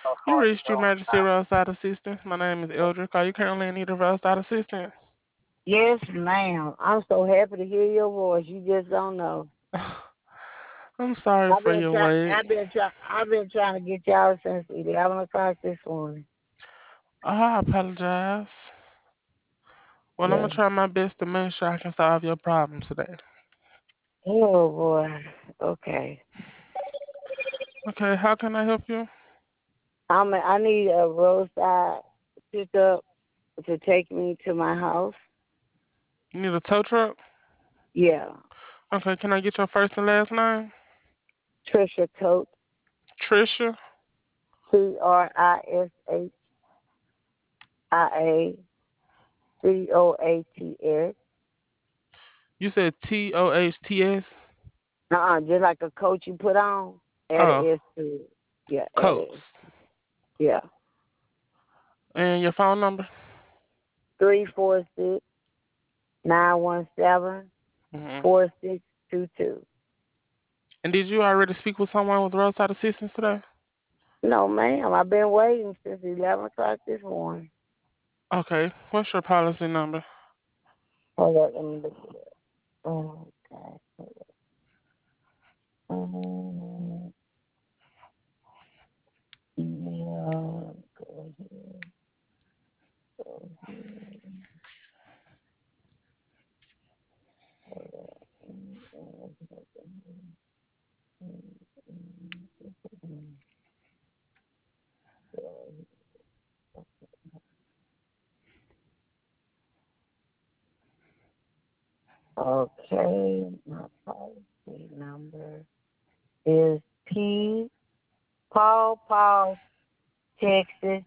You reached emergency roadside assistance. My name is Eldrick. Are you currently in need of roadside assistance? Yes, ma'am. I'm so happy to hear your voice. You just don't know. I'm sorry I've for been your trying. wait. I've been trying to get y'all since 11 o'clock this morning. I apologize. Well, I'm Yeah. gonna try my best to make sure I can solve your problem today. Oh boy. Okay. Okay, how can I help you? I need a roadside pickup to take me to my house. You need a tow truck? Yeah. Okay, can I get your first and last name? Trisha Coates. Trisha. TRISHIACOATS. You said Tohts. Just like a coat you put on. Add Oh, an S to it. Yeah, add an S. Coates. Yeah. And your phone number? 346-917-4622. Hmm. And did you already speak with someone with roadside assistance today? No, ma'am. I've been waiting since 11 o'clock this morning. Okay, what's your policy number? Hold up, let me look it up. Oh, God. Um, email. Go here. Go here. Hold up. Okay, my policy number is P Paul Texas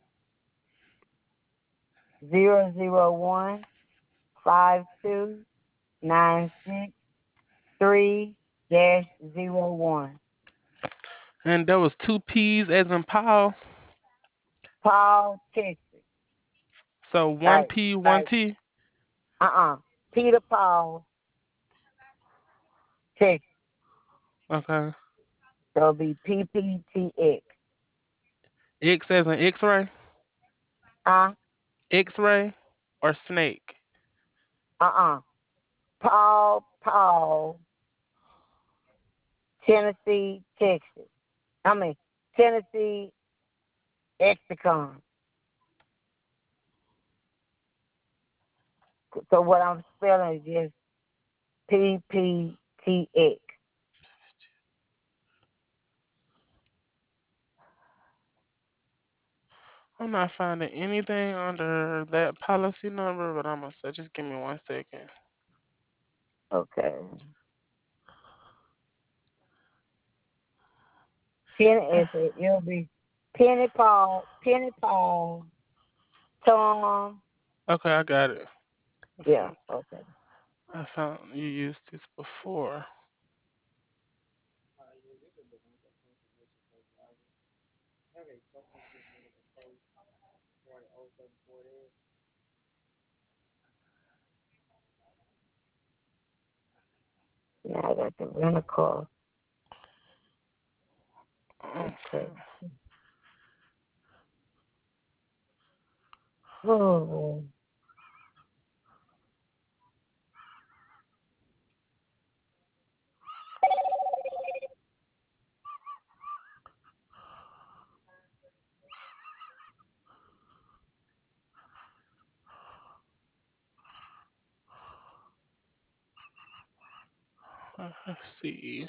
0015296 3-01. And there was two P's as in Paul. Paul Texas. So one Like P, one like T. uh Peter Paul Texas. Okay. So it'll be PPTX. X as in X-ray. Uh X-ray or snake. uh Paul Tennessee, Texas. I mean Tennessee Exicon. So what I'm spelling is just PPTX. I'm not finding anything under that policy number, but I'm gonna say just give me 1 second. Okay. It'll be Penny Paul, Tom. Okay, I got it. Yeah, okay. I found you used this before. Yeah, I got the rental car. Okay. Okay. Oh, Let's see.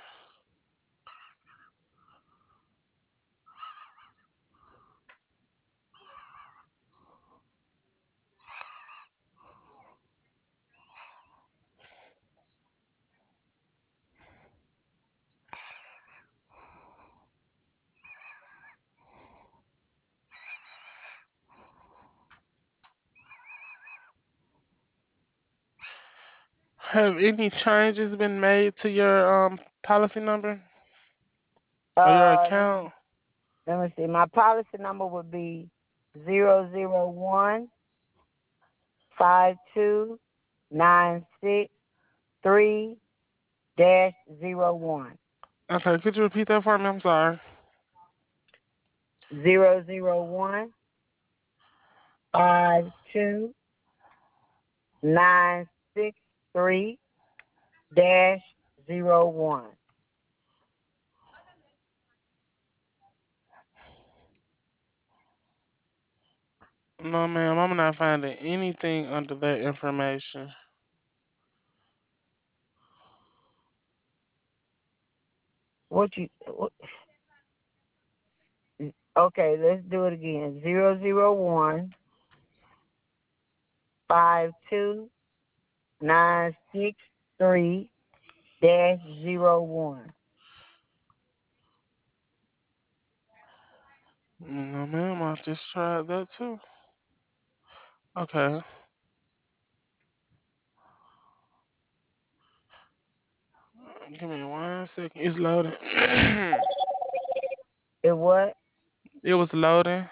Have any changes been made to your policy number or your uh, account? let me see. My policy number would be 0015296 3-01. Okay, could you repeat that for me? I'm sorry. -001 No, ma'am, I'm not finding anything under that information. What you? Okay, let's do it again. 001-52963-01. No, ma'am, I just tried that too. Okay, give me 1 second. It's loading. It what? It was loading.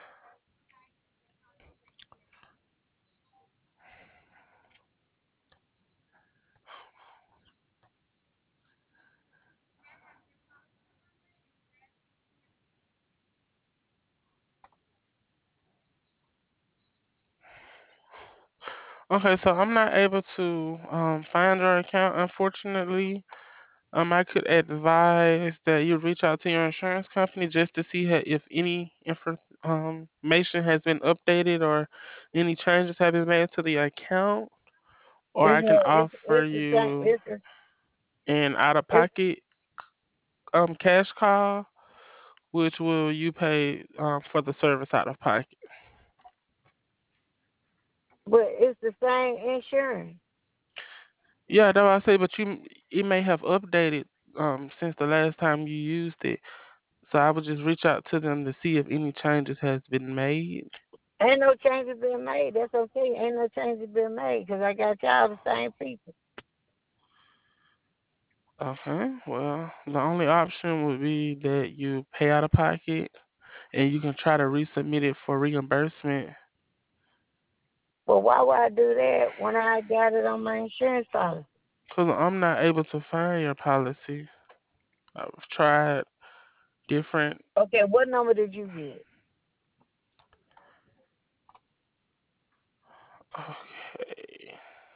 Okay, so I'm not able to find your account, unfortunately. I could advise that you reach out to your insurance company just to see if any information has been updated or any changes have been made to the account, or I It's can no. offer It's the same. you an It's out-of-pocket cash call, which will you pay for the service out of pocket. but it's the same insurance. Yeah, that's what I say, but it may have updated since the last time you used it. So I would just reach out to them to see if any changes has been made. Ain't no changes been made. That's okay. Ain't no changes been made because I got y'all the same people. Okay, well, the only option would be that you pay out of pocket and you can try to resubmit it for reimbursement. Well, why would I do that when I got it on my insurance policy? Because I'm not able to find your policy. I've tried different. Okay, what number did you get? Okay.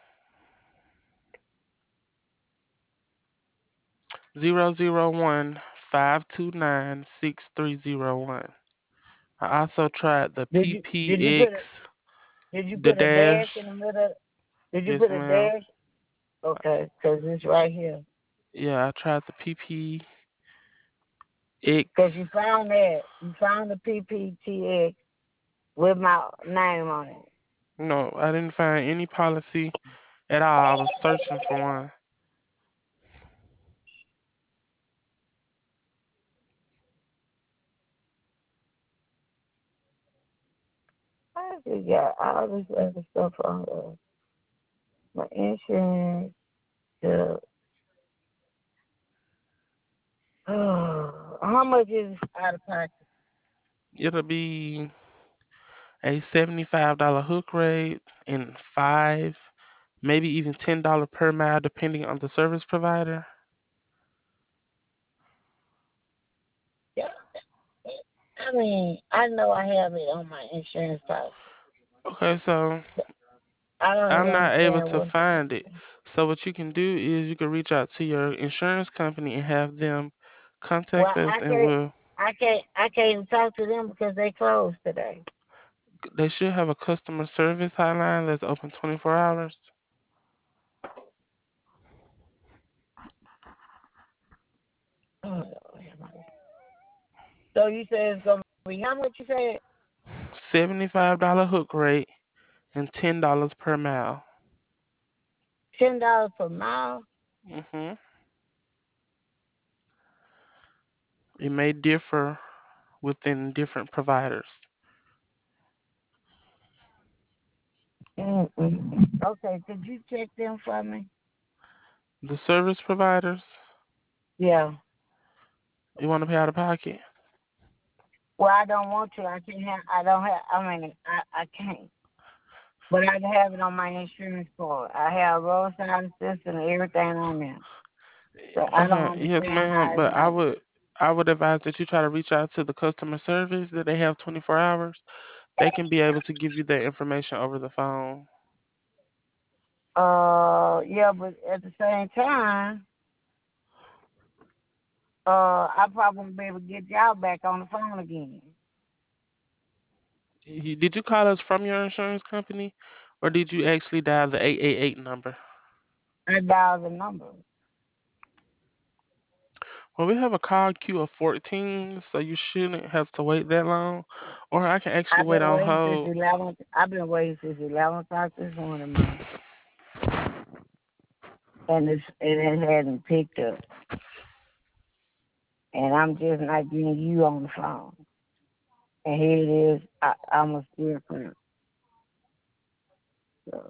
001-529-6301. I also tried the Did you put a PPX, did you the put a dash dash. in the middle? Did you Yes, put a ma'am. dash? Okay, because it's right here. Yeah, I tried the PPX. Because you found that. You found the PPTX with my name on it. No, I didn't find any policy at all. I was searching for one. I just got all this other stuff on my insurance. The how much is out of pocket? It'll be a $75 hook rate and five, maybe even $10 per mile, depending on the service provider. Yeah, I mean, I know I have it on my insurance policy. Okay, so I don't I'm not able understand to what. find it. So what you can do is you can reach out to your insurance company and have them Well, contact us, and I can't even talk to them because they closed today. they should have a customer service hotline that's open 24 hours. Oh, so you said it's gonna be how much? You said $75 hook rate and $10 per mile. $10 per mile. hmm It may differ within different providers. Mm-mm. Okay, could you check them for me? The service providers, Yeah. you want to pay out of pocket? Well, I don't want to. I can't have. I don't have. I mean, I can't. But I can have it on my insurance card. I have roadside assistance and everything on there. So I don't Okay, yes, understand ma'am. how it's But I not. would. I would advise that you try to reach out to the customer service that they have 24 hours. They can be able to give you that information over the phone. Yeah, but at the same time, I probably won't be able to get y'all back on the phone again. Did you call us from your insurance company, or did you actually dial the 888 number? I dialed the number. Well, we have a call queue of 14, so you shouldn't have to wait that long. Or I can actually I've wait been on waiting since hold. 11. I've been waiting since 11 o'clock this morning, man, and it hadn't picked up. And I'm just not getting you on the phone. And here it is. I'm a still friend. So,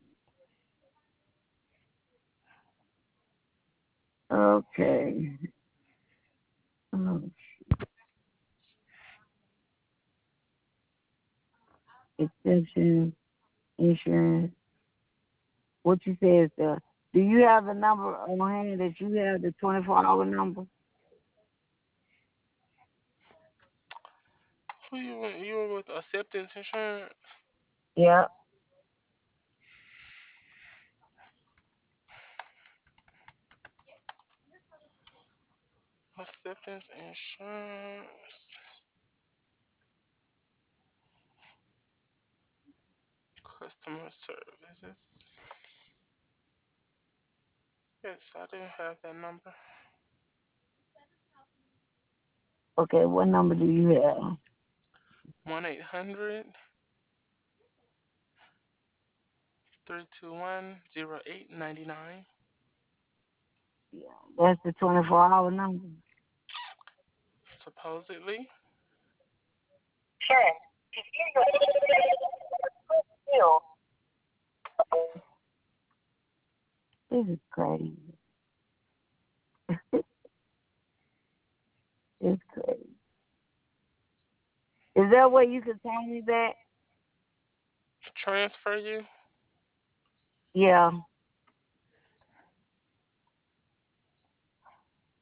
okay. Um, extension, insurance. What you say is the. Do you have the number on hand that you have the 24-hour number? Who you were with Acceptance Insurance? Yeah. Acceptance Insurance. Customer services. Yes, I do have that number. Okay. What number do you have? 1-800-321-0899. Yeah. That's the 24-hour number. Supposedly. Sure. This is crazy. It's crazy. Is there a way you can tell me that? Transfer you. Yeah.